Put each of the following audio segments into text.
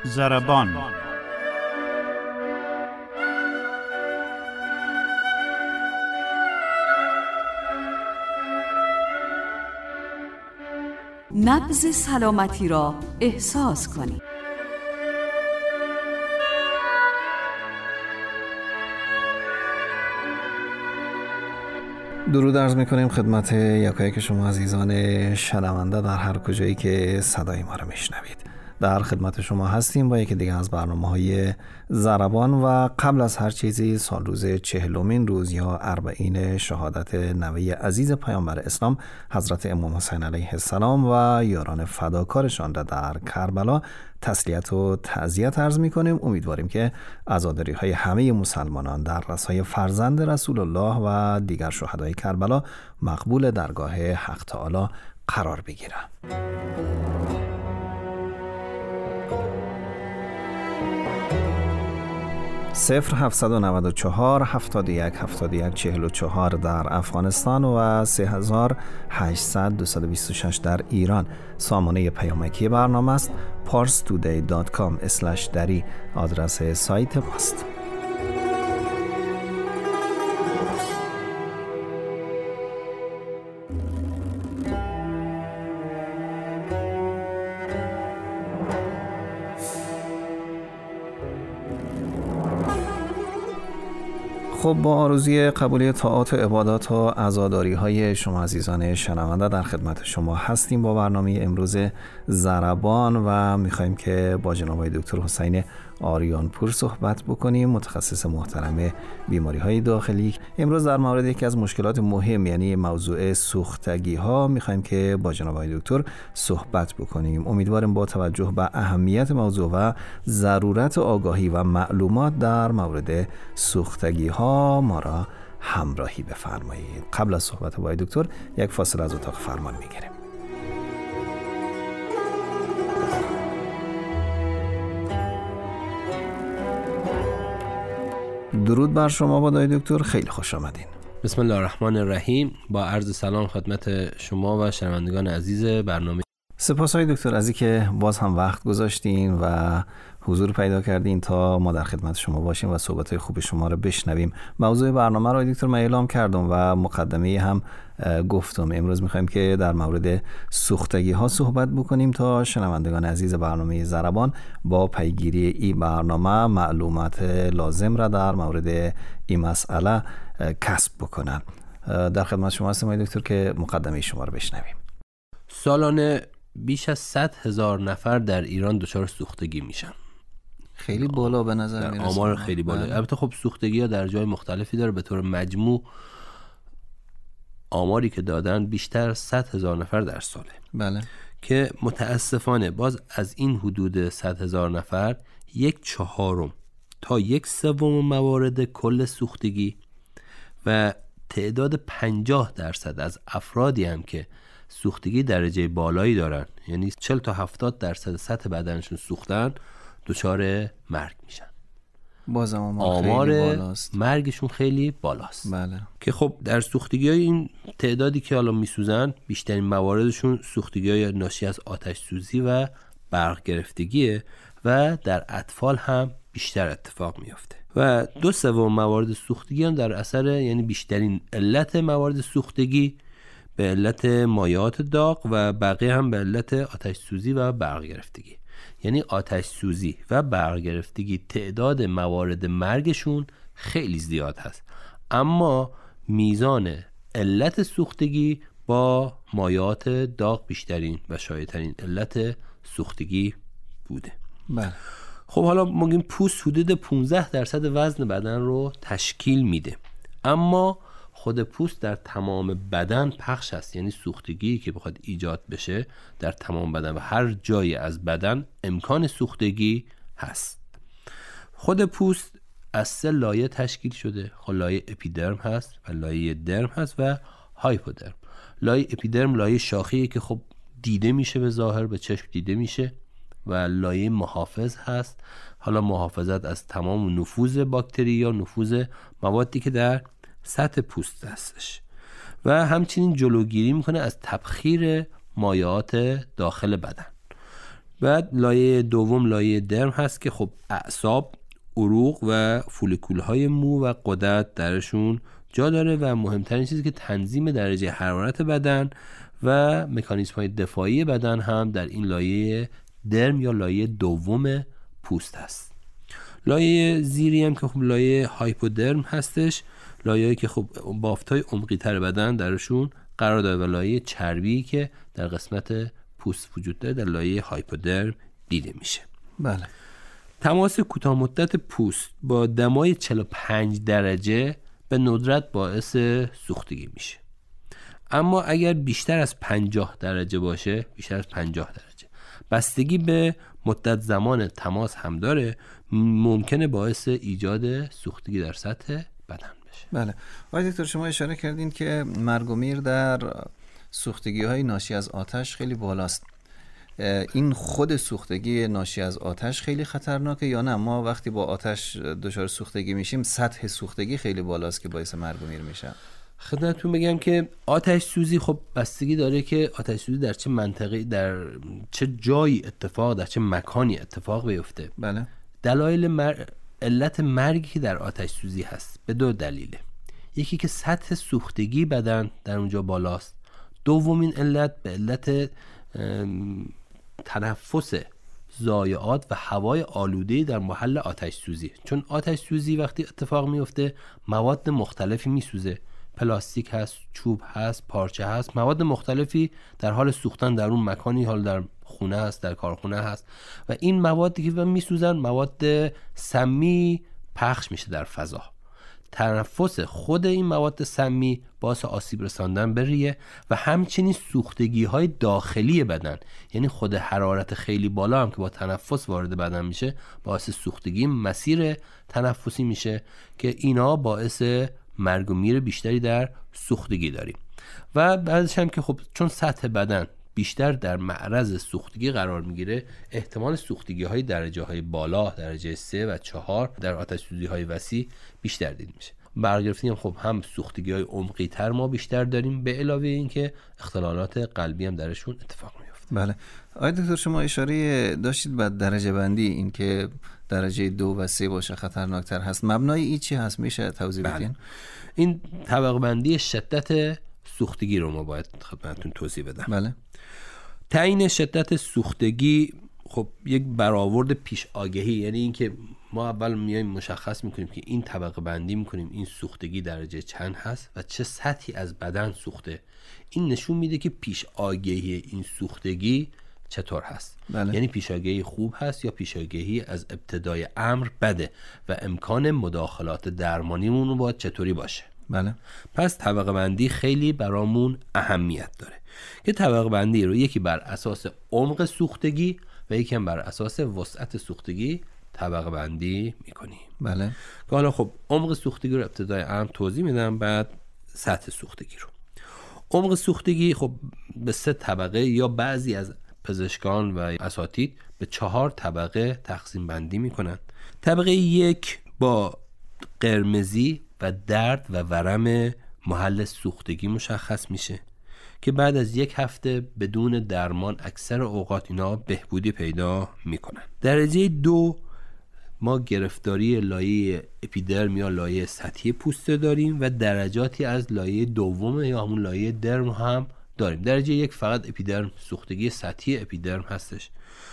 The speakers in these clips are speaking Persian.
ضربان. نبض سلامتی را احساس کنید. درود عرض می‌کنیم خدمت یکایک شما عزیزان شنونده در هر کجایی که صدای ما را میشنوید. در خدمت شما هستیم با یکی دیگه از برنامه‌های ضربان و قبل از هر چیزی سال روز 40مین روز یا 40 شهادت نوه عزیز پیامبر اسلام حضرت امام حسین علیه السلام و یاران فداکارشان را در کربلا تسلیت و تعزیت عرض می‌کنیم. امیدواریم که عزاداری‌های همه مسلمانان در رسای فرزند رسول الله و دیگر شهدای کربلا مقبول درگاه حق تعالی قرار بگیرند. 0794 71 71 44 در افغانستان و 3800 226 در ایران سامانه پیامکی برنامه است. parstoday.com/dari آدرس سایت ماست. خب با آرزوی قبولی طاعات و عبادات و عزاداری‌های شما عزیزان شنونده در خدمت شما هستیم با برنامه امروز ضربان و می‌خوایم که با جناب آقای دکتر حسین آریانپور صحبت بکنیم، متخصص محترم بیماری‌های داخلی. امروز در مورد یکی از مشکلات مهم یعنی موضوع سوختگی‌ها می‌خوایم که با جناب آقای دکتر صحبت بکنیم. امیدواریم با توجه به اهمیت موضوع و ضرورت آگاهی و معلومات در مورد سوختگی‌ها ما را همراهی بفرمایید. قبل از صحبت با آقای دکتر یک فاصله از اتاق فرمان می‌گیریم. درود بر شما با آقای دکتر، خیلی خوش آمدین. بسم الله الرحمن الرحیم. با عرض سلام خدمت شما و شنوندگان عزیز برنامه. سپاس های دکتر از اینکه باز هم وقت گذاشتین و حضور پیدا کردین تا ما در خدمت شما باشیم و صحبت‌های خوب شما رو بشنویم. موضوع برنامه رو دکتر من اعلام کردم و مقدمه هم گفتم. امروز می‌خوایم که در مورد سوختگی‌ها صحبت بکنیم تا شنوندگان عزیز برنامه ضربان با پیگیری این برنامه معلومات لازم را در مورد این مسئله کسب بکنن. در خدمت شما هستیم دکتر که مقدمه شما رو بشنویم. سالانه بیش از 100,000 نفر در ایران دچار سوختگی میشن. خیلی بالا به نظر میرسه. آمار خیلی بالا. البته خب سوختگی‌ها در جای مختلفی داره. به طور مجموع آماری که دادن بیشتر 100,000 نفر در ساله. بله. که متاسفانه باز از این حدود 100,000 نفر 1/4 تا 1/3 موارد کل سوختگی و تعداد 50% از افرادی هم که سوختگی درجه بالایی دارن، یعنی 40 تا 70% سطح بدنشون سوختن، دچار مرگ میشن. بازم آمار مرگشون خیلی بالاست. بله. که خب در سوختگی‌های این تعدادی که حالا میسوزن بیشترین مواردشون سوختگی‌های ناشی از آتش سوزی و برق گرفتگیه و در اطفال هم بیشتر اتفاق میفته و 2/3 موارد سوختگی هم در اثر، یعنی بیشترین علت موارد سوختگی به علت مایعات داغ و بقیه هم به علت آتش سوزی و برق گرفتگی. یعنی آتش سوزی و برق گرفتگی تعداد موارد مرگشون خیلی زیاد هست، اما میزان علت سوختگی با مایعات داغ بیشترین و شایع‌ترین علت سوختگی بوده. بله. خب حالا ما میگیم پوست حدود 15% وزن بدن رو تشکیل میده، اما خود پوست در تمام بدن پخش است. یعنی سوختگی که بخواد ایجاد بشه در تمام بدن و هر جایی از بدن امکان سوختگی هست. خود پوست از 3 لایه تشکیل شده. خب لایه اپیدرم هست و لایه درم هست و هایپودرم. لایه اپیدرم لایه شاخیه که خب دیده میشه، به ظاهر به چشم دیده میشه و لایه محافظ هست. حالا محافظت از تمام نفوذ باکتری یا نفوذ موادی که در سطح پوست هستش و همچنین جلوگیری میکنه از تبخیر مایعات داخل بدن. بعد لایه دوم لایه درم هست که خب اعصاب، عروق و فولیکول‌های مو و غدد درشون جا داره و مهمترین چیزی که تنظیم درجه حرارت بدن و مکانیزم‌های دفاعی بدن هم در این لایه درم یا لایه دوم پوست هست. لایه زیری هم که خب لایه هایپودرم هستش، لایه‌ای که خب بافت‌های عمقی‌تر بدن درشون قرار داره و لایه چربی که در قسمت پوست وجود داره در لایه هایپودرم دیده میشه. بله. تماس کوتاه مدت پوست با دمای 45 درجه به ندرت باعث سوختگی میشه. اما اگر بیشتر از 50 درجه باشه، بیشتر از 50 درجه، بستگی به مدت زمان تماس هم داره، ممکنه باعث ایجاد سوختگی در سطح بدن بشه. بله. آقای دکتر شما اشاره کردین که مرگ و میر در سوختگی‌های ناشی از آتش خیلی بالاست. این خود سوختگی ناشی از آتش خیلی خطرناکه یا نه ما وقتی با آتش دچار سوختگی میشیم سطح سوختگی خیلی بالاست که باعث مرگ و میر میشه؟ خدمتتون بگم که آتش سوزی خب بستگی داره که آتش سوزی در چه منطقه، در چه جایی اتفاق، در چه مکانی اتفاق بیفته. بله. دلایل علت مرگی که در آتش سوزی هست به دو دلیله. یکی که سطح سوختگی بدن در اونجا بالاست. دومین علت به علت تنفس ضایعات و هوای آلوده در محل آتش سوزی. چون آتش سوزی وقتی اتفاق میفته مواد مختلفی میسوزه، پلاستیک هست، چوب هست، پارچه هست، مواد مختلفی در حال سوختن در اون مکانی، حال در خونه هست، در کارخونه هست و این موادی که میسوزن مواد سمی پخش میشه در فضا. تنفس خود این مواد سمی باعث آسیب رساندن به ریه و همچنین سوختگی های داخلی بدن، یعنی خود حرارت خیلی بالا هم که با تنفس وارد بدن میشه باعث سوختگی مسیر تنفسی میشه که اینا باعث مرگ و میر بیشتری در سوختگی داریم. و بعدش هم که خب چون سطح بدن بیشتر در معرض سوختگی قرار میگیره، احتمال سوختگی های درجه های بالا، درجه 3 و 4 در آتش سوزی های وسیع بیشتر دیده میشه. برگرفتیم هم خب هم سوختگی های عمقی تر ما بیشتر داریم، به علاوه این که اختلالات قلبی هم درشون اتفاق میفته. بله. آقای دکتر شما اشاره داشتید به درجه بندی، این که درجه 2 و 3 باشه خطرناکتر هست. مبنای این چی هست؟ میشه توضیح بدین؟ این طبقه بندی شدت سوختگی رو ما باید خدمتتون توضیح بدم. بله. تعیین شدت سوختگی خب یک برآورد پیش آگهی، یعنی اینکه ما اول میایم مشخص میکنیم که این طبقه بندی میکنیم این سوختگی درجه چند هست و چه سطحی از بدن سوخته. این نشون میده که پیش آگهی این سوختگی چطور هست. بله. یعنی پیش آگهی خوب هست یا پیش آگهی از ابتدای امر بده و امکان مداخلات درمانیمون رو باید چطوری باشه. بله. پس طبقه بندی خیلی برامون اهمیت داره که طبقه بندی رو یکی بر اساس عمق سوختگی و یکی هم بر اساس وسعت سوختگی طبقه بندی میکنیم. بله. که حالا خب عمق سوختگی رو ابتدای امر توضیح میدم، بعد سطح سوختگی رو. عمق سوختگی خب به 3 طبقه یا بعضی از پزشکان و اساتید به 4 طبقه تقسیم بندی میکنن. طبقه 1 با قرمزی و درد و ورم محل سوختگی مشخص میشه که بعد از 1 هفته بدون درمان اکثر اوقات اینا بهبودی پیدا میکنن. درجه 2 ما گرفتاری لایه اپیدرم یا لایه سطحی پوست داریم و درجاتی از لایه دوم یا همون لایه درم هم داریم. درجه 1 فقط اپیدرم، سوختگی سطحی اپیدرم هستش.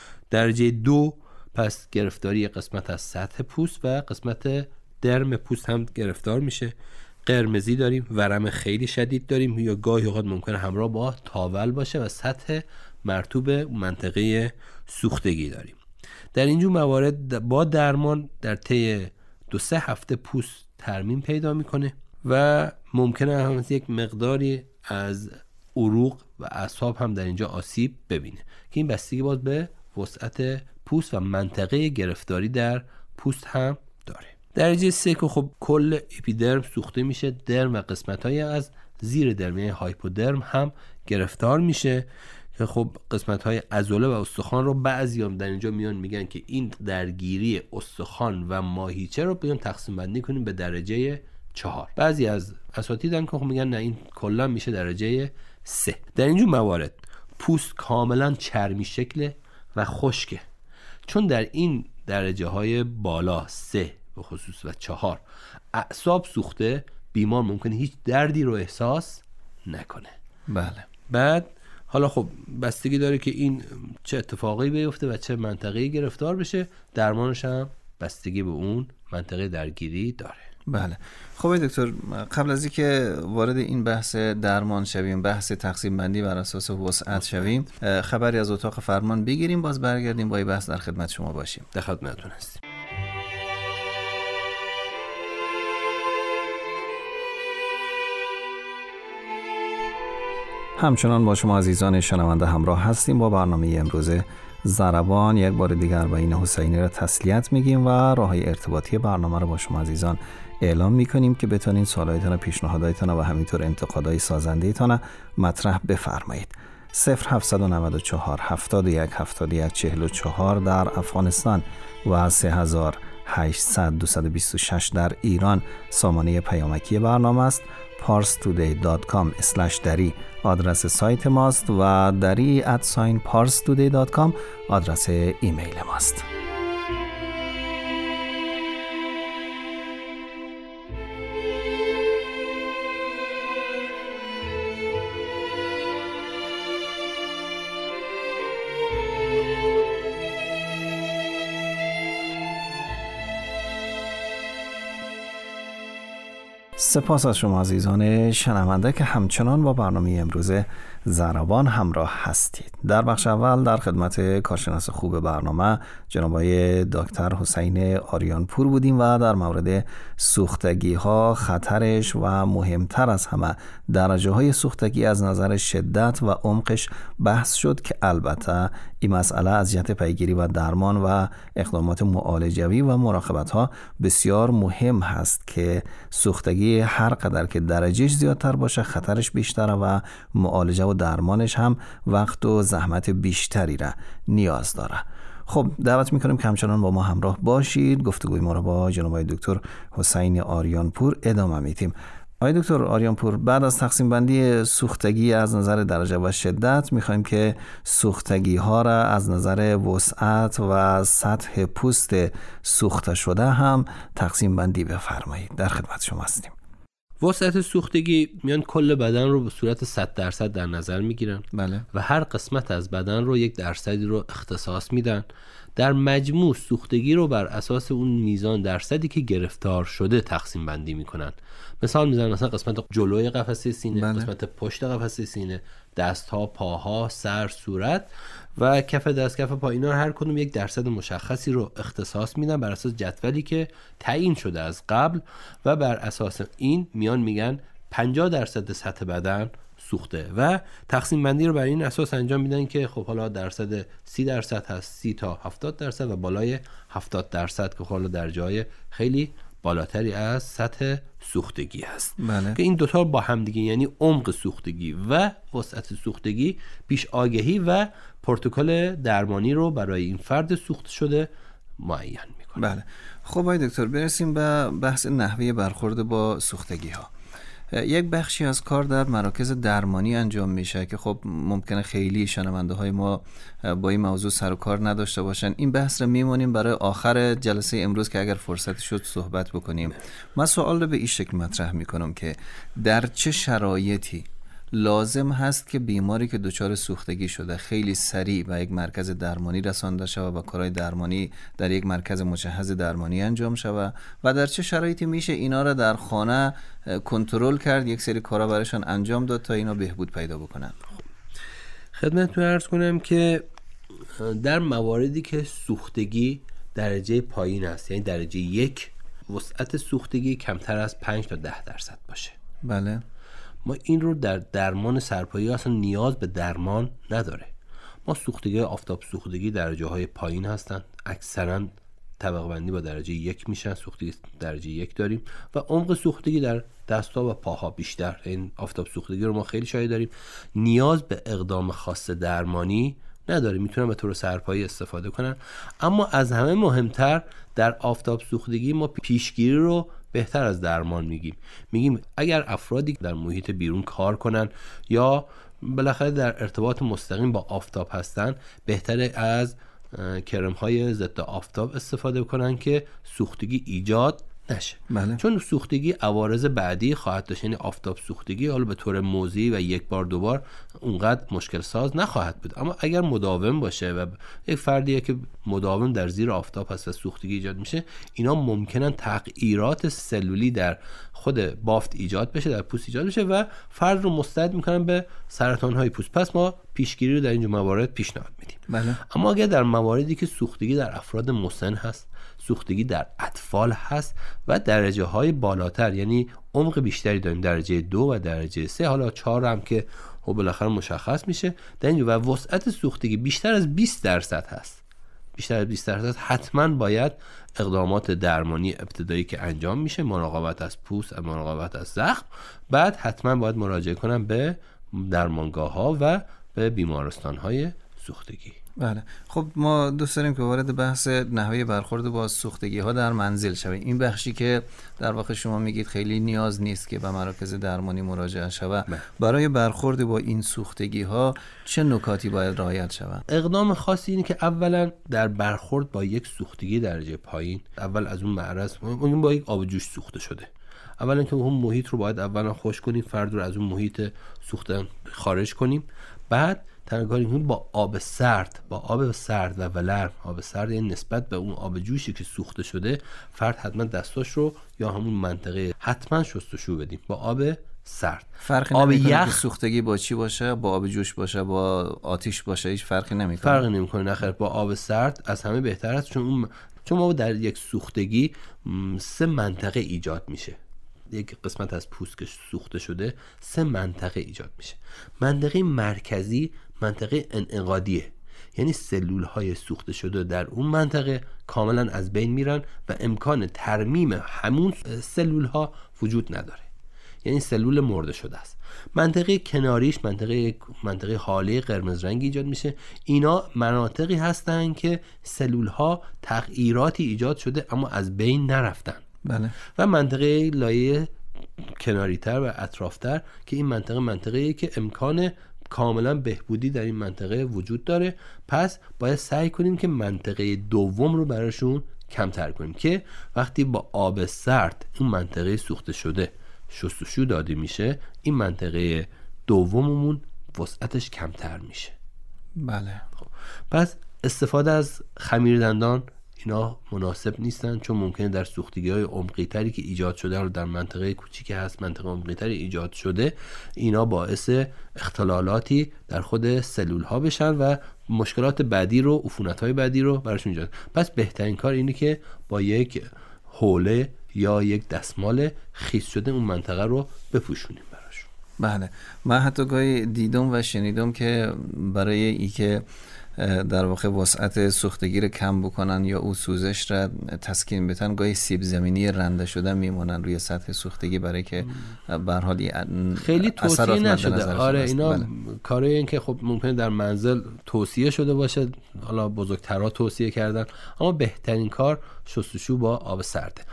درجه 2 پس گرفتاری قسمت از سطح پوست و قسمت درم پوست هم گرفتار میشه. قرمزی داریم، ورم خیلی شدید داریم یا گاهی اوقات ممکنه همراه با تاول باشه و سطح مرطوب منطقه سوختگی داریم. در اینجور موارد با درمان در طی 2-3 هفته پوست ترمیم پیدا میکنه و ممکنه هم یک مقداری از عروق و اعصاب هم در اینجا آسیب ببینه که این بستگی باز به وسعت پوست و منطقه گرفتاری در پوست هم داره. درجه 3 که خب کل اپیدرم سوخته میشه، درم و قسمت‌های از زیر درم یعنی هایپودرم هم گرفتار میشه که خب قسمت‌های عضله و استخوان رو بعضیام در اینجا میان میگن که این درگیری استخوان و ماهیچه رو بیان تقسیم بندی کنیم به درجه 4. بعضی از اساتیدن که خب میگن نه این کلا میشه درجه 3. در اینجور موارد پوست کاملا چرمی شکله و خشکه. چون در این درجه های بالا 3 به خصوص و 4 اعصاب سوخته، بیمار ممکنه هیچ دردی رو احساس نکنه. بله. بعد حالا خب بستگی داره که این چه اتفاقی بیفته و چه منطقه‌ای گرفتار بشه، درمانش هم بستگی به اون منطقه درگیری داره. بله. خب دکتر، قبل از اینکه وارد این بحث درمان شویم، بحث تقسیم بندی بر اساس وسعت شویم، خبری از اتاق فرمان بگیریم، باز برگردیم با این بحث در خدمت شما باشیم. در خدمتتون هستیم. همچنان با شما عزیزان شنونده همراه هستیم با برنامه امروز ضربان. یک بار دیگر بین حسینی را تسلیت میگیم و راههای ارتباطی برنامه رو با شما عزیزان اعلام میکنیم که بتونین سوالایتان و پیشنهاداتتان و همینطور انتقادهای سازنده‌تان مطرح بفرمایید. 0794 71 71 44 در افغانستان و 3800 226 در ایران سامانه پیامکی برنامه است. parstoday.com/dari آدرس سایت ماست و dari@parstoday.com آدرس ایمیل ماست. سپاس از شما عزیزان شنونده که همچنان با برنامه امروز ضربان همراه هستید. در بخش اول در خدمت کارشناس خوب برنامه جناب آقای دکتر حسین آریانپور بودیم و در مورد سوختگی ها، خطرش و مهمتر از همه درجه های سوختگی از نظر شدت و عمقش بحث شد که البته این مسئله از جهت پیگیری و درمان و اقدامات معالجوی و مراقبت ها بسیار مهم هست که سوختگی هر قدر که درجهش زیادتر باشه خطرش بیشتره و معالجه و درمانش هم وقت و زحمت بیشتری را نیاز داره. خب دعوت میکنم که همچنان با ما همراه باشید. گفتگوی ما را با جناب آقای دکتر حسین آریانپور ادامه میدیم. آقای دکتر آریانپور، بعد از تقسیم بندی سوختگی از نظر درجه و شدت میخوایم که سوختگی ها را از نظر وسعت و سطح پوست سوخته شده هم تقسیم بندی بفرمایید. در خدمت شما هستیم. وسعت سوختگی میان کل بدن رو به صورت 100% در نظر میگیرن. بله. و هر قسمت از بدن رو 1% رو اختصاص میدن. در مجموع سوختگی رو بر اساس اون میزان درصدی که گرفتار شده تقسیم بندی میکنن. مثال میزنن مثلا قسمت جلوی قفسه سینه، بله. قسمت پشت قفسه سینه، دستها، پاها، سر، صورت و کف دست، کف پا، اینا هر کدوم 1% مشخصی رو اختصاص میدن بر اساس جدولی که تعیین شده از قبل و بر اساس این میان میگن 50% سطح بدن سوخته و تقسیم بندی رو بر این اساس انجام میدن که خب حالا درصد 30% هست، 30 تا 70% و بالای 70% که حالا در جای خیلی بالاتری از سطح سوختگی هست. بله. که این دوتا با هم دیگه یعنی عمق سوختگی و وسعت سوختگی پیش آگهی و پروتکل درمانی رو برای این فرد سوخته شده معین میکنه. بله. خب آقای دکتر برسیم به بحث نحوه برخورد با سوختگی ها. یک بخشی از کار در مراکز درمانی انجام میشه که خب ممکنه خیلی شنونده های ما با این موضوع سر و کار نداشته باشن. این بحث رو میمونیم برای آخر جلسه امروز که اگر فرصت شد صحبت بکنیم. من سوال رو به این شکل مطرح میکنم که در چه شرایطی لازم هست که بیماری که دچار سوختگی شده خیلی سریع به یک مرکز درمانی رسانده شود و کارهای درمانی در یک مرکز مجهز درمانی انجام شود و در چه شرایطی میشه اینا را در خانه کنترل کرد، یک سری کارا برایشان انجام داد تا اینا بهبود پیدا بکنن؟ خدمتتون عرض کنم که در مواردی که سوختگی درجه پایین است، یعنی درجه 1، وسعت سوختگی کمتر از 5 تا 10% باشه. بله. ما این رو در درمان سرپایی اصلا نیاز به درمان نداره. ما سوختگی آفتاب سوختگی درجه های پایین هستن، اکثرا طبقه بندی با درجه 1 میشن، سوختگی درجه 1 داریم و عمق سوختگی در دست‌ها و پاها بیشتر. این آفتاب سوختگی رو ما خیلی شایع داریم، نیاز به اقدام خاص درمانی نداره، میتونن به طور سرپایی استفاده کنن. اما از همه مهمتر در آفتاب سوختگی ما پیشگیری رو بهتر از درمان میگیم اگر افرادی در محیط بیرون کار کنن یا بالاخره در ارتباط مستقیم با آفتاب هستن، بهتره از کرم های ضد آفتاب استفاده کنن که سوختگی ایجاد نشه. بله. چون سوختگی عوارض بعدی خواهد داشت، یعنی آفتاب سوختگی حالا به طور موضعی و یک بار دو بار اونقدر مشکل ساز نخواهد بود، اما اگر مداوم باشه و یک فردیه که مداوم در زیر آفتاب هست و سوختگی ایجاد میشه، اینا ممکنن تغییرات سلولی در خود بافت ایجاد بشه، در پوست ایجاد بشه و فرد رو مستعد میکنن به سرطان های پوست. پس ما پیشگیری رو در اینجور موارد پیشنهاد میدیم. بله. اما اگر در مواردی که سوختگی در افراد مسن هست، سوختگی در اطفال هست و درجه های بالاتر، یعنی عمق بیشتری داریم، درجه 2 و درجه 3، حالا 4 هم که خب بالاخره مشخص میشه در اینجا، و وسعت سوختگی بیشتر از 20% هست، بیشتر از 20%، حتما باید اقدامات درمانی ابتدایی که انجام میشه، مراقبت از پوست و مراقبت از زخم، بعد حتما باید مراجعه کنم به درمانگاه ها و به بیمارستان های سوختگی. بله. خب ما دوست داریم که وارد بحث نحوه برخورد با سوختگی ها در منزل شویم. این بخشی که در واقع شما میگید خیلی نیاز نیست که به مراکز درمانی مراجعه شود، برای برخورد با این سوختگی ها چه نکاتی باید رعایت شود؟ اقدام خاصی اینه که اولا در برخورد با یک سوختگی درجه پایین، اول از اون معرض، اون با یک آب جوش سوخته شده، اولا که اون محیط رو باید اولا خشک کنیم، فرد رو از اون محیط سوخته خارج کنیم، بعد تنگاری کنیم با آب سرد، با آب سرد و ولرم. آب سرد یعنی نسبت به اون آب جوشی که سوخته شده، فرد حتما دستاش رو یا همون منطقه حتما شستشو بدیم با آب سرد. فرقی نمیکنه که سوختگی با چی باشه، با آب جوش باشه، با آتیش باشه، هیچ فرقی نمیکنه. فرقی نمیکنه، نخیر، با آب سرد از همه بهتر است، چون ما در یک سوختگی 3 منطقه ایجاد میشه. یک قسمت از پوست که سوخته شده 3 منطقه ایجاد میشه. منطقه مرکزی منطقه انعقادیه، یعنی سلول های سوخته شده در اون منطقه کاملا از بین میرن و امکان ترمیم همون سلول ها وجود نداره، یعنی سلول مرده شده است. منطقه کناریش منطقه حاله قرمز رنگی ایجاد میشه. اینا مناطقی هستن که سلول ها تغییراتی ایجاد شده اما از بین نرفتن. بله. و منطقه لایه کناریتر و اطرافتر که این منطقه‌ای که امکان کاملا بهبودی در این منطقه وجود داره، پس باید سعی کنیم که منطقه دوم رو براشون کمتر کنیم که وقتی با آب سرد این منطقه سوخته شده شستشو داده میشه، این منطقه دوممون وسعتش کمتر میشه. بله. خب پس استفاده از خمیر دندان اینا مناسب نیستن، چون ممکنه در سوختگی‌های عمقی تری که ایجاد شده رو در منطقه کوچیکی هست، منطقه عمقی تری ایجاد شده، اینا باعث اختلالاتی در خود سلول ها بشن و مشکلات بعدی رو، عفونت‌های بعدی رو براشون ایجاد. پس بهترین کار اینه که با یک حوله یا یک دستمال خیس شده اون منطقه رو بپوشونیم براشون. بله. من حتی گاهی دیدم و شنیدم که برای اینکه در واقع وسعت سوختگی رو کم بکنن یا او سوزش را تسکین بدن، گاهی سیب زمینی رنده شده میمونن روی سطح سوختگی برای که به هر حال خیلی توصیه نشده. آره اینا بله. کاری این که خب ممکنه در منزل توصیه شده باشه، حالا بزرگترها توصیه کردن، اما بهترین کار شستشو با آب سرده.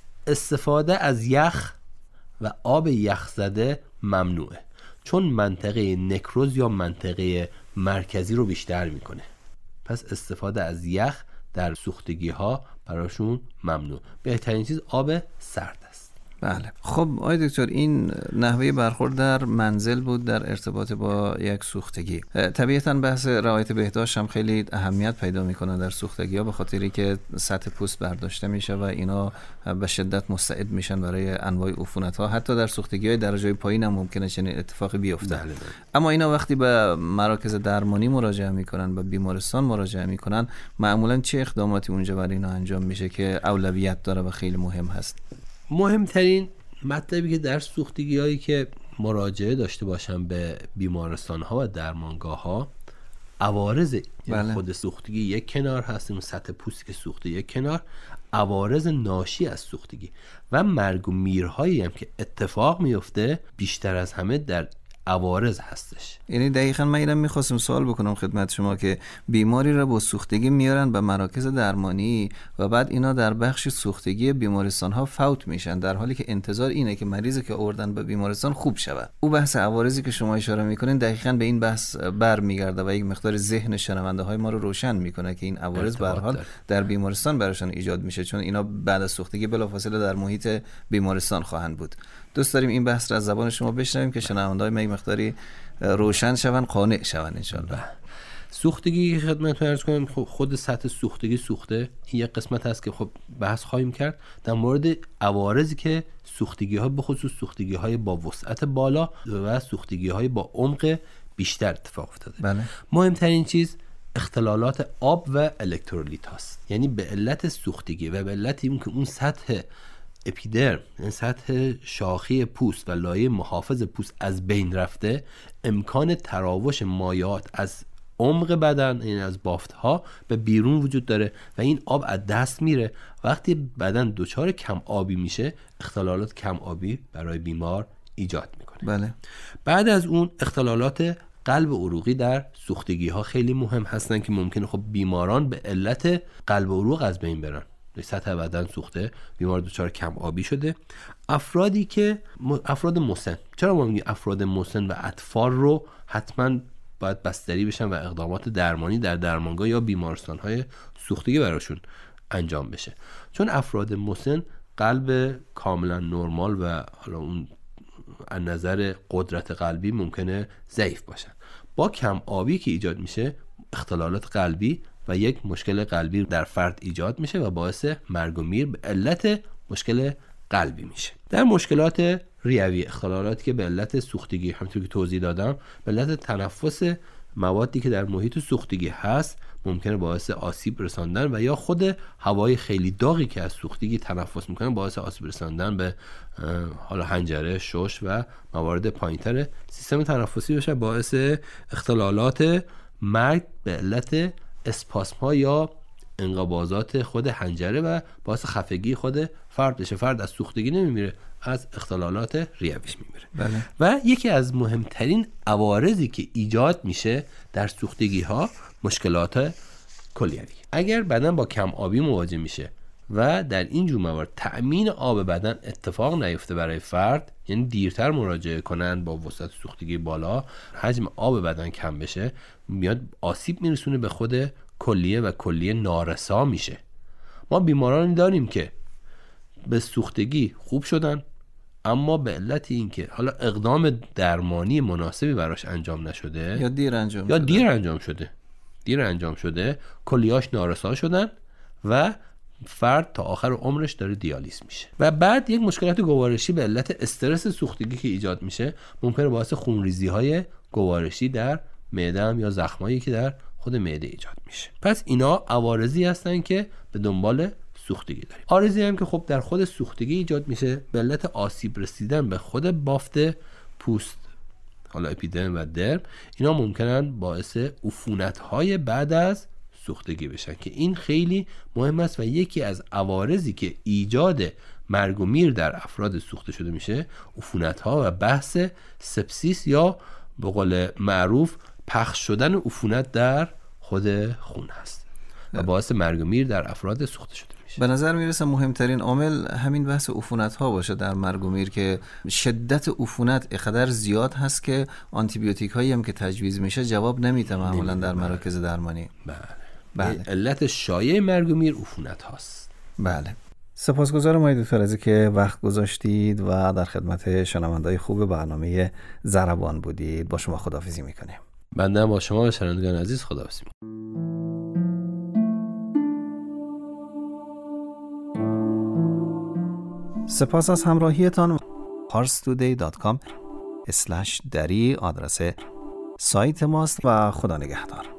استفاده از یخ و آب یخ زده ممنوعه، چون منطقه نکروز یا منطقه مرکزی رو بیشتر میکنه. پس استفاده از یخ در سوختگی ها براشون ممنوع. بهترین چیز آب سرد است. بله. خب آقای دکتر، این نحوه برخورد در منزل بود در ارتباط با یک سوختگی. طبیعتاً بحث رعایت بهداشت هم خیلی اهمیت پیدا میکنه در سوختگی ها، به خاطری که سطح پوست برداشته میشه و اینا به شدت مستعد میشن برای انواع عفونت ها. حتی در سوختگی های درجه پایین هم ممکنه چنین اتفاقی بیفته. بله. اما اینا وقتی به مراکز درمانی مراجعه میکنن، به بیمارستان مراجعه میکنن، معمولاً چه اقداماتی اونجا برای اینا انجام میشه که اولویت داره و خیلی مهم هست؟ مهمترین مطلبی که در سوختگی هایی که مراجعه داشته باشن به بیمارستان ها و درمانگاه ها، عوارض بله. خود سوختگی یک کنار هستیم، سطح پوستی که سوخته یک کنار، عوارض ناشی از سوختگی و مرگ و میرهایی هم که اتفاق میفته بیشتر از همه در عوارض هستش. یعنی دقیقاً من اینم می‌خواستم سوال بکنم خدمت شما که بیماری را با سوختگی میارن به مراکز درمانی و بعد اینا در بخش سوختگی بیمارستان‌ها فوت میشن، در حالی که انتظار اینه که مریضی که آوردن به بیمارستان خوب شود. او بحث عوارضی که شما اشاره میکنین دقیقاً به این بحث برمیگرده و یک مقدار ذهن شنونده‌های ما رو روشن میکنه که این عوارض به هر حال در بیمارستان براشون ایجاد میشه، چون اینا بعد از سوختگی بلافاصله در محیط بیمارستان خواهند بود. دوست داریم این بحث را از زبان شما بشنویم که شنونده‌های ما یک مقداری روشن شون، قانع شون ان شاء الله. سوختگی خدمتتون عرض کنم، خود سطح سوختگی سوخته این یک قسمت هست که خب بحث خواهیم کرد در مورد عوارضی که سوختگی‌ها به خصوص سوختگی‌های با وسعت بالا و سوختگی‌های با عمق بیشتر اتفاق افتاده. بله. مهمترین چیز اختلالات آب و الکترولیت هست. یعنی به علت سوختگی و به علت این که اون سطح اپیدرم، این سطح شاخی پوست و لایه محافظ پوست از بین رفته، امکان تراوش مایعات از عمق بدن، یعنی از بافت‌ها به بیرون وجود داره و این آب از دست میره. وقتی بدن دچار کم آبی میشه، اختلالات کم آبی برای بیمار ایجاد میکنه. بله. بعد از اون اختلالات قلب عروقی در سوختگی ها خیلی مهم هستن که ممکنه خب بیماران به علت قلب عروق از بین برن. سطح بدن سوخته، بیمار دچار کم آبی شده. افراد مسن، چرا ما میگیم افراد مسن و اطفال رو حتما باید بستری بشن و اقدامات درمانی در درمانگاه یا بیمارستان‌های سوختگی براشون انجام بشه؟ چون افراد مسن قلب کاملا نرمال و حالا اون از نظر قدرت قلبی ممکنه ضعیف باشن. با کم آبی که ایجاد میشه، اختلالات قلبی و یک مشکل قلبی در فرد ایجاد میشه و باعث مرگ و میر به علت مشکل قلبی میشه. در مشکلات ریوی، اختلالاتی که به علت سوختگی، همونطور که توضیح دادم، به علت تنفس موادی که در محیط سوختگی هست ممکنه باعث آسیب رساندن و یا خود هوای خیلی داغی که از سوختگی تنفس میکنه باعث آسیب رساندن به حالا حنجره، شش و موارد پایینتر سیستم تنفسی بشه، باعث اختلالات مرگ به علت اسپاسم ها یا انقباضات خود حنجره و باعث خفگی خود فرد بشه. فرد از سوختگی نمیمیره، از اختلالات ریویش میمیره. بله. و یکی از مهمترین عوارضی که ایجاد میشه در سوختگی ها مشکلات کلیوی. اگر بدن با کم آبی مواجه میشه و در این جور موارد تأمین آب بدن اتفاق نیفته برای فرد، یعنی دیرتر مراجعه کنن با وسعت سوختگی بالا، حجم آب بدن کم بشه، میاد آسیب میرسونه به خود کلیه و کلیه نارسا میشه. ما بیمارانی داریم که به سوختگی خوب شدن، اما به علت اینکه حالا اقدام درمانی مناسبی براش انجام نشده یا دیر انجام شده کلیهاش نارسا شدن و فرد تا آخر عمرش داره دیالیز میشه. و بعد یک مشکلات گوارشی به علت استرس سوختگی که ایجاد میشه ممکنه باعث خونریزی های گوارشی در معده یا زخمایی که در خود معده ایجاد میشه. پس اینا عوارضی هستن که به دنبال سوختگی داریم. عارضی هم که خب در خود سوختگی ایجاد میشه به علت آسیب رسیدن به خود بافت پوست، حالا اپیدرم و درم، اینا ممکنن باعث عفونت‌های بعد از سوختگی بشن که این خیلی مهم است و یکی از عوارضی که ایجاد مرگ و میر در افراد سوخته شده میشه عفونت‌ها و بحث سپسیس یا به قول معروف پخش شدن عفونت در خود خون هست و باعث مرگ و میر در افراد سوخته شده میشه. به نظر میرسه مهمترین عامل همین بحث عفونت ها باشه در مرگ و میر، که شدت عفونت اینقدر زیاد هست که آنتی بیوتیک هایی هم که تجویز میشه جواب نمیده معمولا در مراکز درمانی. بله. علت شایع مرگ و میر عفونت هاست. بله. سپاسگزارم آقای دکتر از که وقت گذاشتید و در خدمت شنونده‌های خوب برنامه ضربان بودید. با شما خداحافظی میکنیم. بنده با شما و شنوندگان عزیز خداحافظی میکنم. سپاس از همراهیتان. parstoday.com/dari آدرس سایت ماست و خدا نگهدار.